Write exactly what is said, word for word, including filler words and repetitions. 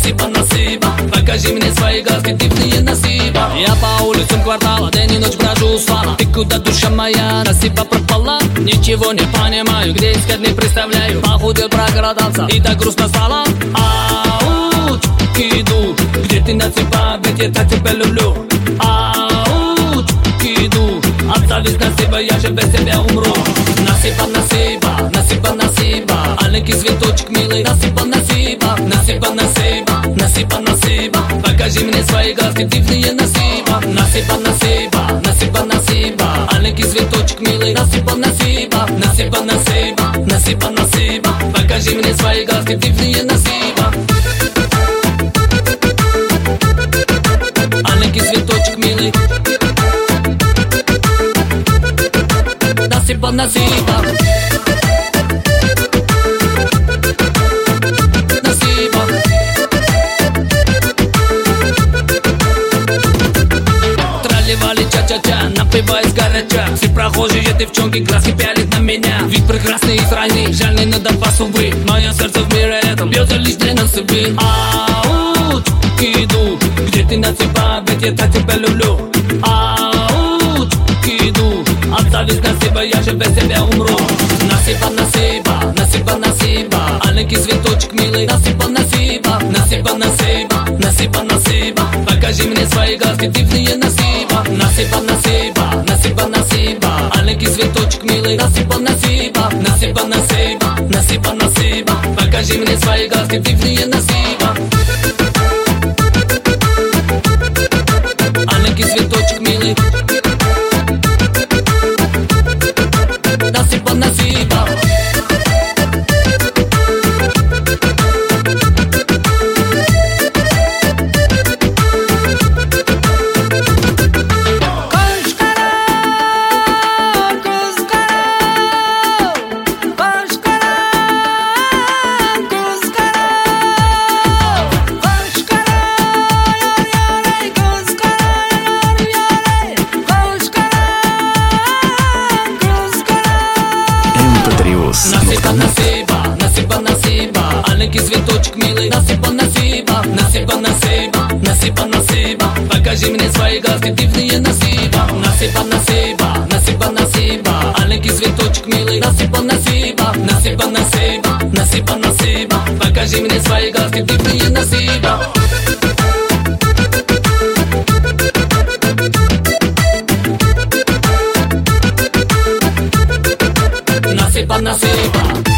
насыпа, насыпа. Покажи мне свои глазки, дивные насыпа. Я по улицам квартала день и ночь брожу слава. Ты куда, душа моя, насыпа пропала? Ничего не понимаю, где искать не представляю. Похудел, проголодался и так грустно стало. Ау, иду, где ты, насыпа, ведь я так тебя люблю. Ау, иду, от зависти насыпа, я же без тебя умру. Насыпа, насыпа, насыпа, насыпа. Аленький цветочек милый, насыпа, насыпа. Насыпа, насыпа, насыпа, насыпа. Покажи мне свои глазки, дивные насыпа. Насыпа, насыпа, насыпа, насыпа. Аленький цветочек милый, насыпа, насыпа. Насыпа, насыпа, насыпа, насыпа. Покажи мне свои глазки, дивные насыпа. Аленький цветочек милый, насыпа, насыпа. Ча-ча-ча, напиваясь горяча. Все прохожие девчонки глазки пялят на меня. Вид прекрасный и стройный, жаль не надо вас, увы. Мое сердце в мире этом бьется лишь для насыпи. Ау, иду, где ты, насыпа, ведь я так тебя люблю. Ау, иду, от зависти насыпа, я же без тебя умру. Насыпа, насыпа, насыпа, насыпа. Аленький цветочек милый, насыпа, насыпа. Насыпа, насыпа, насыпа, насыпа. Покажи мне свои глазки, дивные насыпа. Насыпа, насыпа, насыпа, насыпа. Аленький цветочек милый, насыпа, насыпа. Насыпа, насыпа, насыпа, насыпа. Покажи мне свои глазки, дивные насыпа. Аленький цветочек милый, насыпа, насыпа. Насыпа, насыпа, насыпа, насыпа. Аленький цветочек милый, насыпа, насыпа. Насыпа, насыпа, насыпа, насыпа. Покажи мне свои глазки, дивные насыпа. Насыпа, насыпа, насыпа, насыпа. Аленький цветочек милый, насыпа, насыпа. Насыпа, насыпа, насыпа, насыпа. Покажи мне свои глазки, дивные насыпа. Насыпа, насыпа.